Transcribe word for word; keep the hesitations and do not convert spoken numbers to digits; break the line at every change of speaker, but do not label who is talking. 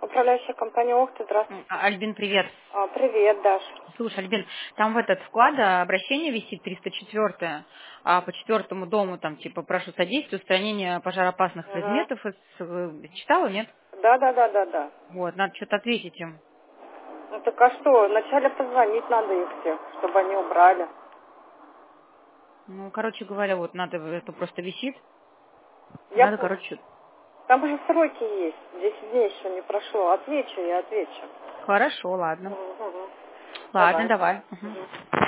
Управляющая компания Охта, здравствуйте.
А, Альбин, привет.
А, привет, Даш.
Слушай, Альбин, там в этот вклад обращение висит триста четыре, а по четвертому дому там типа прошу содействия устранения пожароопасных
Угу.
предметов. Из, э, читала, нет?
Да, да, да, да, да.
Вот, надо что-то ответить им.
Ну так а что, вначале позвонить надо их всех, чтобы они убрали.
Ну, короче говоря, вот надо, это просто висит.
Я
Надо,
понял.
короче.
Там уже сроки есть, десять дней еще не прошло. Отвечу, я отвечу.
Хорошо, ладно.
Угу.
Ладно,
Давай.
давай. Мгм.
Угу.